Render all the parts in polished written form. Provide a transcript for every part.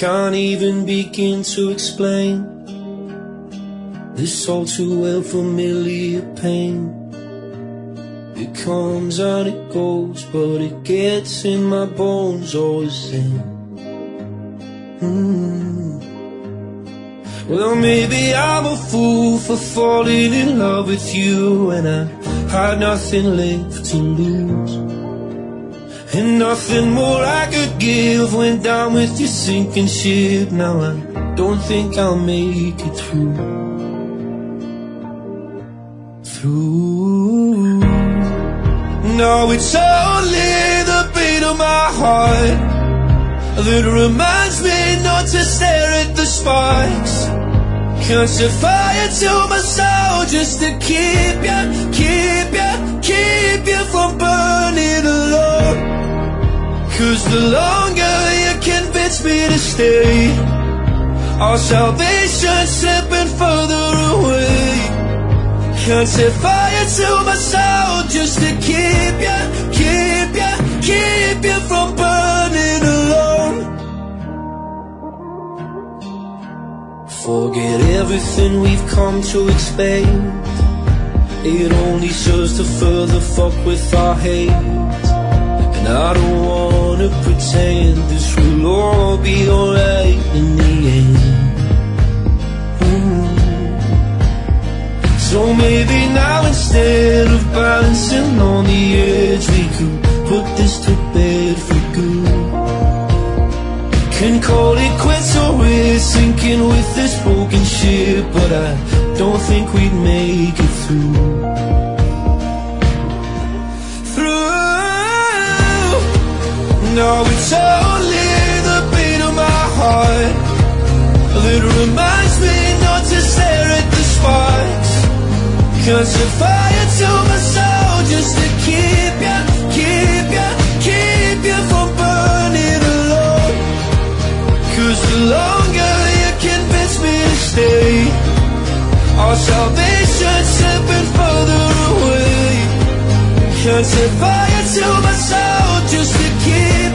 can't even begin to explain this all too well familiar pain. It comes and it goes, but it gets in my bones all the same. Well, maybe I'm a fool for falling in love with you when I had nothing left to lose, and nothing more I could give went down with your sinking ship. Now I don't think I'll make it through. Now it's only the beat of my heart that reminds me not to stare at the sparks. Can't set fire to my soul just to keep you from burning alone. 'Cause the longer you convince me to stay, our salvation's slipping further away. Can't set fire to my soul just to keep you from burning alone. Forget everything we've come to expect. It only serves to further fuck with our hate. And I don't wanna pretend this will all be alright in the end. So maybe now instead of balancing on the edge, we could put this to bed for good. Can call it quits or we're sinking with this broken ship, but I don't think we'd make it through. No, it's only the beat of my heart that reminds me not to stare at the sparks. Can't set fire to my soul just to keep you from burning alone. 'Cause the longer you convince me to stay, our salvation's slipping further away. Can't set fire to my soul just to keep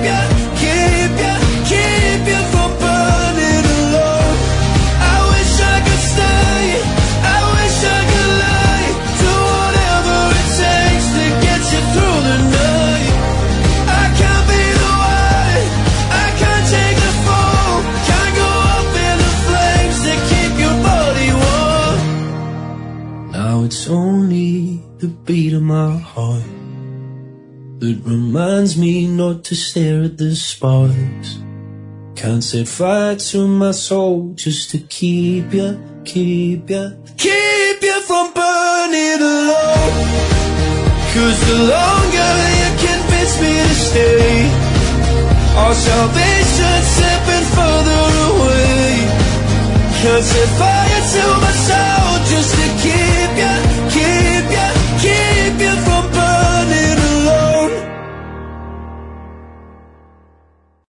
you from burning alone. I wish I could stay, I wish I could lie, do whatever it takes to get you through the night. I can't be the one, I can't take the fall, can't go up in the flames that keep your body warm. Now it's only the beat of my heart that reminds me not to stare at the sparks. Can't set fire to my soul just to keep you from burning alone. 'Cause the longer you convince me to stay, our salvation's slipping further away. Can't set fire to my soul